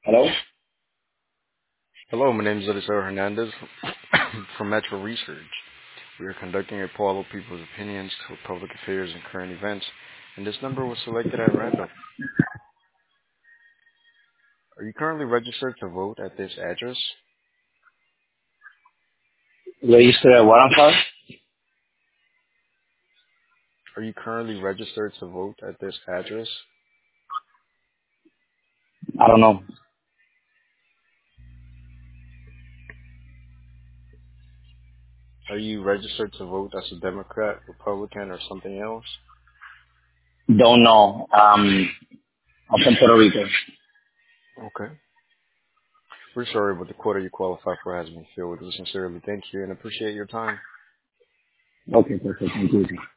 Hello? Hello, my name is Eliseo Hernandez from Metro Research. We are conducting a poll of people's opinions to public affairs and current events, and this number was selected at random. Are you currently registered to vote at this address? Register at what, I'm sorry? Are you currently registered to vote at this address? I don't know. Are you registered to vote as a Democrat, Republican, or something else? Don't know. I'm from Puerto Rico. Okay. We're sorry, but the quota you qualify for has been filled. We sincerely thank you and appreciate your time. Okay, perfect. Thank you.